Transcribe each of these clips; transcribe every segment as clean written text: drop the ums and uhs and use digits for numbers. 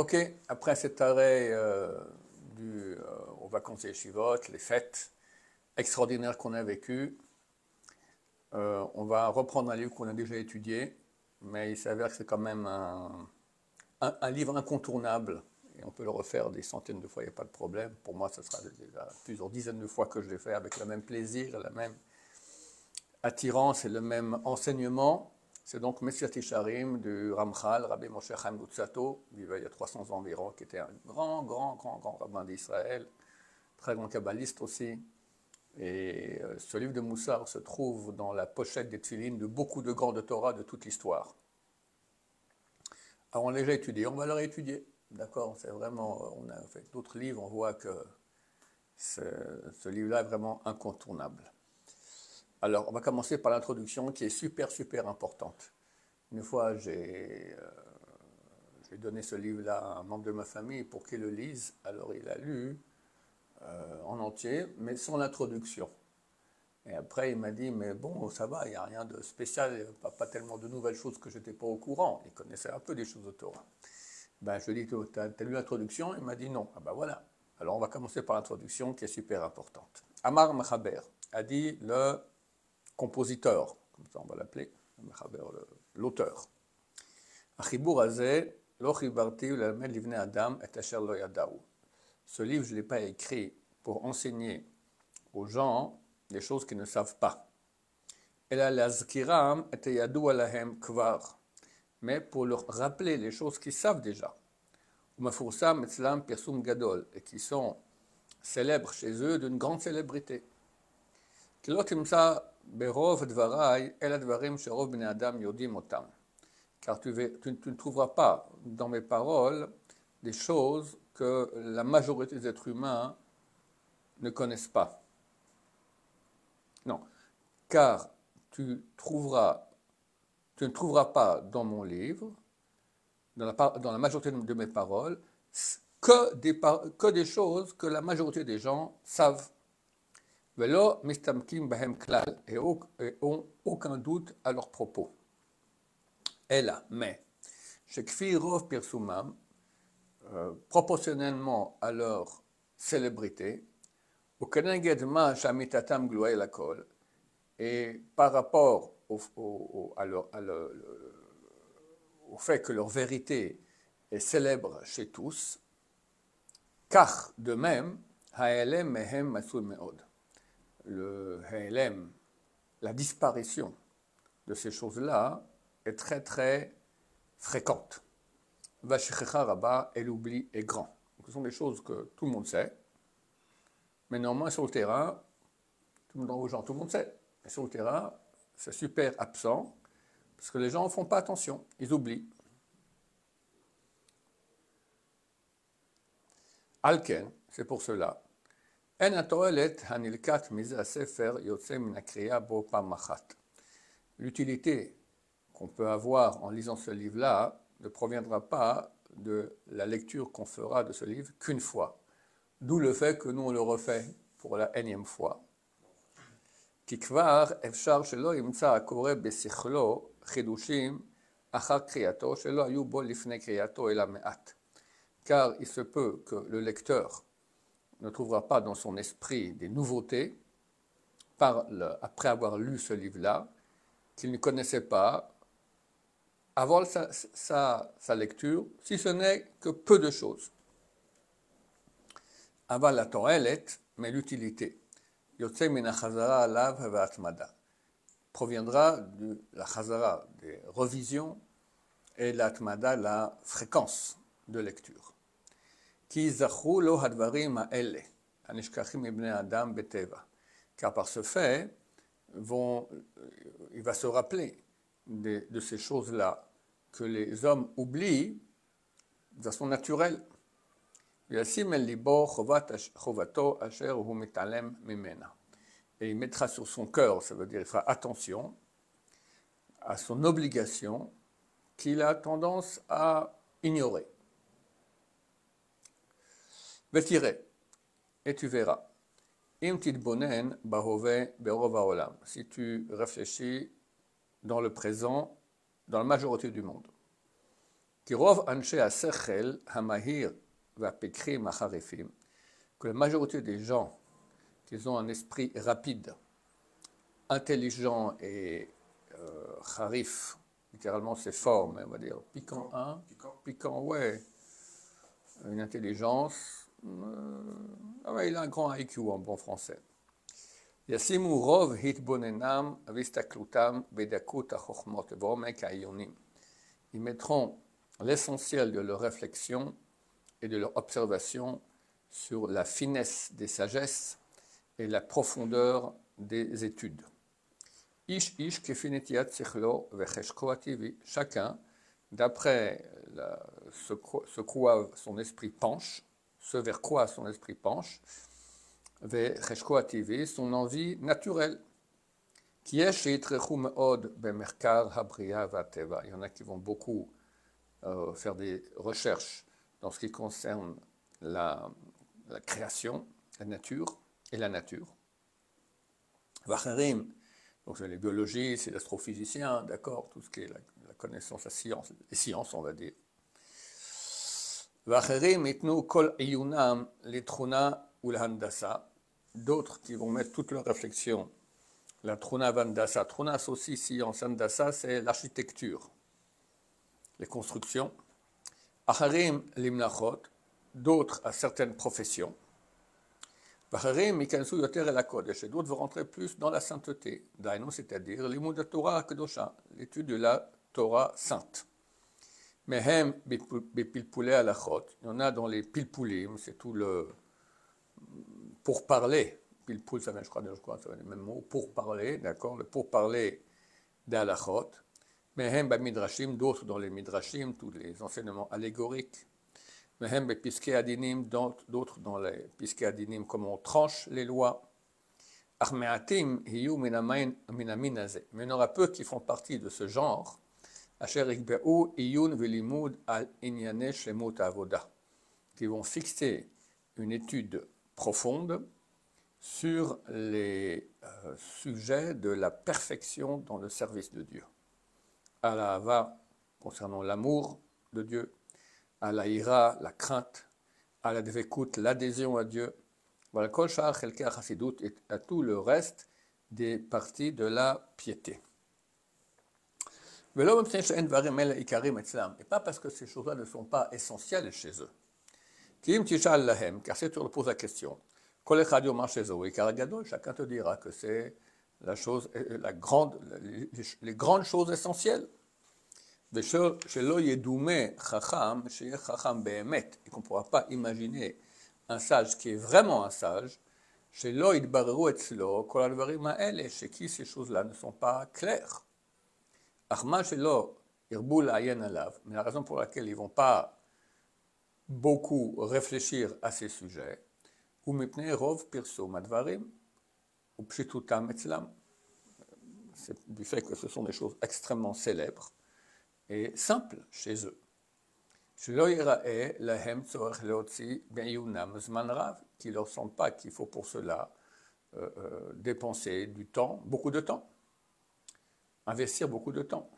Ok, après cet arrêt aux vacances des Yeshivot, les fêtes extraordinaires qu'on a vécues, on va reprendre un livre qu'on a déjà étudié, mais il s'avère que c'est quand même un livre incontournable, et on peut le refaire des centaines de fois, il n'y a pas de problème. Pour moi, ce sera déjà plusieurs dizaines de fois que je l'ai fait avec le même plaisir, la même attirance et le même enseignement. C'est donc Messiat Yesharim du Ramchal, Rabbi Moshe Chaim Luzzatto, vivait il y a 300 ans environ, qui était un grand rabbin d'Israël, très grand kabbaliste aussi. Et ce livre de Moussar se trouve dans la pochette des Tfilines de beaucoup de grands de Torah de toute l'histoire. Alors on l'a déjà étudié, on va le réétudier, d'accord? C'est vraiment, on a fait d'autres livres, on voit que ce livre-là est vraiment incontournable. Alors on va commencer par l'introduction qui est super importante. Une fois j'ai donné ce livre-là à un membre de ma famille pour qu'il le lise, alors il a lu en entier, mais sans l'introduction. Et après, il m'a dit, mais bon, ça va, il n'y a rien de spécial, pas tellement de nouvelles choses que je n'étais pas au courant. Il connaissait un peu des choses de Torah. Ben, je lui ai dit, tu as lu l'introduction? Il m'a dit non. Ah ben voilà. Alors, on va commencer par l'introduction qui est super importante. Amar Mechaber a dit le compositeur, comme ça on va l'appeler, Mechaber, l'auteur. Achibur hazeh, lo chibarti l'almed livnei adam et asher lo yadaou. Ce livre, je ne l'ai pas écrit pour enseigner aux gens des choses qu'ils ne savent pas. Mais pour leur rappeler les choses qu'ils savent déjà. Et qui sont célèbres chez eux d'une grande célébrité. Car tu ne trouveras pas dans mes paroles des choses que la majorité des êtres humains ne connaissent pas. Non, car tu ne trouveras pas dans mon livre, dans la majorité de mes paroles, que des choses que la majorité des gens savent. Velo mistamkim bahem klal, et ont aucun doute à leur propos. Et là, mais, shekfi rov pirsumam, proportionnellement à leur célébrité, et par rapport au fait que leur vérité est célèbre chez tous, car de même, ha'elem mehem masul meod. Le ha'elem, la disparition de ces choses-là est très fréquente. Vashichecha rabba, et l'oubli est grand. Donc, ce sont des choses que tout le monde sait, mais néanmoins sur le terrain, tout le monde sait. Mais sur le terrain, c'est super absent, parce que les gens ne font pas attention, ils oublient. Alken, c'est pour cela. L'utilité qu'on peut avoir en lisant ce livre-là ne proviendra pas de la lecture qu'on fera de ce livre qu'une fois. D'où le fait que nous on le refait pour la énième fois. Car il se peut que le lecteur ne trouvera pas dans son esprit des nouveautés après avoir lu ce livre-là qu'il ne connaissait pas avant sa lecture, si ce n'est que peu de choses. Aval la to'elet, mais l'utilité, yotzei min hachazara alav ve'atmada, proviendra de la chazara, des revisions, et l'atmada, la fréquence de lecture. Ki zachu lo hadvarim ha'ele, hanishkachim ibnei adam beteva. Car par ce fait, il va se rappeler de ces choses-là que les hommes oublient de façon naturelle. Et il mettra sur son cœur, ça veut dire il fera attention à son obligation qu'il a tendance à ignorer. Et tu verras. Si tu réfléchis dans le présent, dans la majorité du monde. כי רוב אנשי השכל המהיר והפיקחים החריפים, que la majorité des gens qui ont un esprit rapide, intelligent et harif, littéralement c'est fort, mais on va dire piquant, hein, piquant, ouais, une intelligence, ouais, il a un grand IQ en bon français. ישימו רוב התבוננם והסתכלותם בדקות החוכמות ועומק העיונים. Ils mettront l'essentiel de leur réflexion et de leur observation sur la finesse des sagesses et la profondeur des études. Ish ish kefinetiat sichlo vecheshko ativi. Chacun, d'après ce quoi son esprit penche, ce vers quoi son esprit penche, vecheshko ativi, son envie naturelle. Qui est chez Itrechu Meod Bemerkar Habria Vateva. Il y en a qui vont beaucoup faire des recherches dans ce qui concerne la création, la nature et la nature. Vacherim, donc c'est les biologistes, c'est l'astrophysicien, d'accord, tout ce qui est la connaissance, les sciences, on va dire. Vacherim itnu kol iyunam litruna ou l'handasa. D'autres qui vont mettre toute leur réflexion, la truna vandasa. Truna, c'est aussi science, handasa, c'est l'architecture, les constructions. Acharim limnachot, d'autres à certaines professions. Vacharim mikansu yoter el hakodesh, et d'autres vont rentrer plus dans la sainteté. Dainu, c'est-à-dire limud Torah kedosha, l'étude de la Torah sainte. Mehem bipilpulei halachot, il y en a dans les pilpulim, c'est tout le pourparler. Pilpul, ça vient, je crois, ça vient le même mot, pourparler, d'accord, le pourparler des halachot. Mehem midrashim, d'autres dans les midrashim, tous les enseignements allégoriques. Mehem bepiskei adinim, d'autres dans les piskei adinim, comment on tranche les lois. Armeatim hiyu minamin azeh. Mais il y en aura peu qui font partie de ce genre. Asher ikbe'u iyun velimud al inyane shlemut avoda, qui vont fixer une étude profonde sur les sujets de la perfection dans le service de Dieu. À la hava, concernant l'amour de Dieu, à la ira, la crainte, à la dvekut, l'adhésion à Dieu, voilà, kol sha'ar chelkei hachasidut, et à tout le reste des parties de la piété. Et pas parce que ces choses-là ne sont pas essentielles chez eux. Car si tu leur poses la question, chacun te dira que c'est la chose, les grandes choses essentielles. Et qu'on ne pourra pas imaginer un sage qui est vraiment un sage, chez qui ces choses-là ne sont pas claires. Mais la raison pour laquelle ils ne vont pas beaucoup réfléchir à ces sujets, c'est du fait que ce sont des choses extrêmement célèbres et simples chez eux. Qui ne leur semble pas qu'il faut pour cela dépenser du temps, beaucoup de temps, investir beaucoup de temps.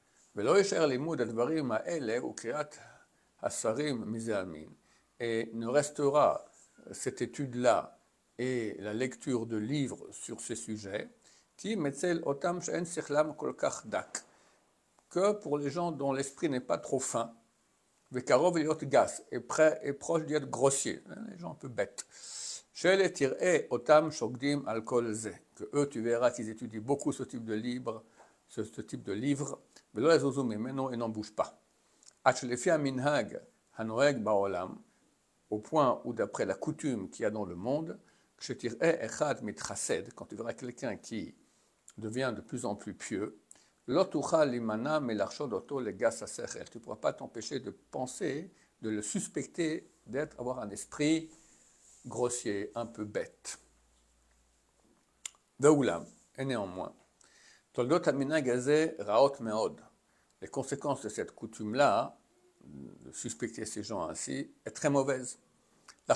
Et ne restera cette étude-là et la lecture de livres sur ces sujets que pour les gens dont l'esprit n'est pas trop fin, et proche d'être grossier, les gens un peu bêtes. Que eux, tu verras qu'ils étudient beaucoup ce type de livre, et n'en bougent pas. Au point où, d'après la coutume qu'il y a dans le monde, quand tu verras quelqu'un qui devient de plus en plus pieux, tu ne pourras pas t'empêcher de penser, de le suspecter d'avoir un esprit grossier, un peu bête. Et néanmoins, les conséquences de cette coutume-là, de suspecter ces gens ainsi, est très mauvaise. Que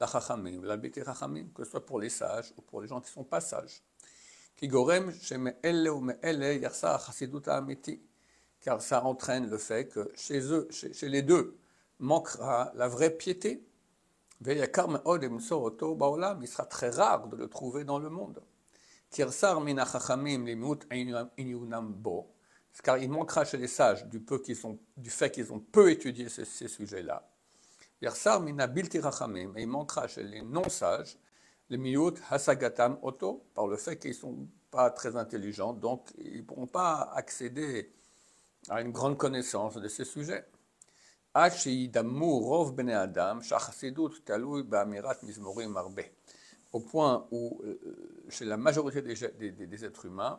ce soit pour les sages ou pour les gens qui ne sont pas sages. car ça entraîne le fait que chez eux, chez les deux, manquera la vraie piété. Il sera très rare de le trouver dans le monde. Car il manquera chez les sages du fait qu'ils ont peu étudié ces sujets-là. Et il manquera chez les non-sages, les miyut hasagatam oto, par le fait qu'ils ne sont pas très intelligents, donc ils ne pourront pas accéder à une grande connaissance de ces sujets. Au point où, chez la majorité des êtres humains,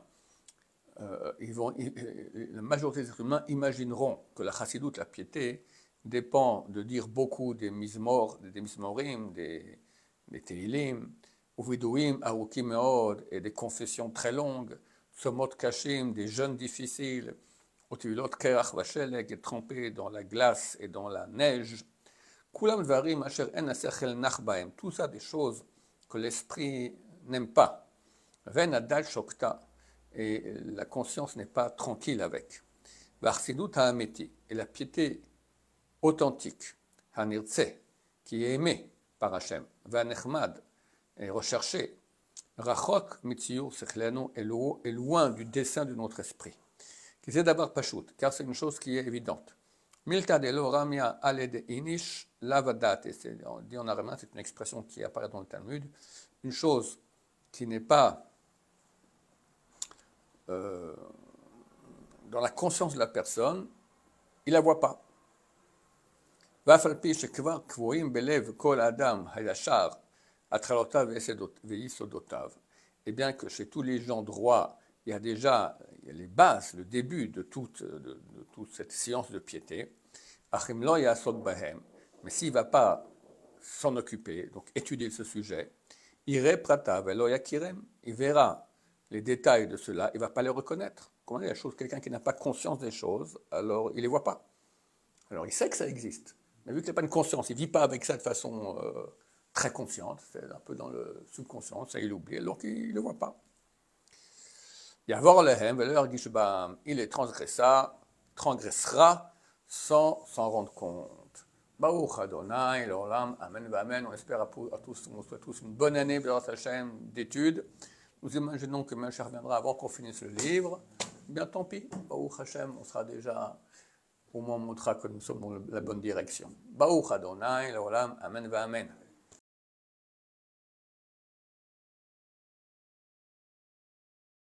la majorité des êtres humains imagineront que la chassidoute, la piété, dépend de dire beaucoup des mismorim, des teilim, uvidouim, arukim meod, et des confessions très longues, somot kashim, des jeûnes difficiles, otivilot kerach vashelek, et trempés dans la glace et dans la neige. Kulam dvarim asher en asechel nach baem, tout ça des choses que l'esprit n'aime pas. Ven adal shokta, et la conscience n'est pas tranquille avec. V'achsidut ha'ameti, et la piété authentique, hanirtse, qui est aimé par Hachem, v'anechmad, est recherché, rachok mitziur sechlenu, est loin du dessein de notre esprit. Qui c'est d'abord pachout, car c'est une chose qui est évidente. Milta de lo ramia aled inish lavadate, dit en araméen, c'est une expression qui apparaît dans le Talmud, une chose qui n'est pas dans la conscience de la personne, il ne la voit pas. Vafalpi shekvar kvoim belev kol adam hayashar atralotav veyisodotav. Et bien que chez tous les gens droits, il y a déjà les bases, le début de toute cette science de piété, achim lo yasod bahem, mais s'il ne va pas s'en occuper, donc étudier ce sujet, ire pratav elo yakirem, il verra les détails de cela, il ne va pas les reconnaître. Comment dire, quelqu'un qui n'a pas conscience des choses, alors il ne les voit pas. Alors il sait que ça existe, mais vu qu'il n'a pas de conscience, il ne vit pas avec ça de façon très consciente, c'est un peu dans le subconscient, ça il oublie, alors il ne le voit pas. Il transgressera sans s'en rendre compte. Baruch Adonai, l'Olam, Amen, Amen. On espère à tous, on souhaite tous une bonne année dans sa chaîne d'études. Nous imaginons que Mashiach reviendra avant qu'on finisse le livre. Bien tant pis, Baruch Hashem, on sera déjà, au moins on montrera que nous sommes dans la bonne direction. Baruch Adonai, l'Olam, Amen, Amen.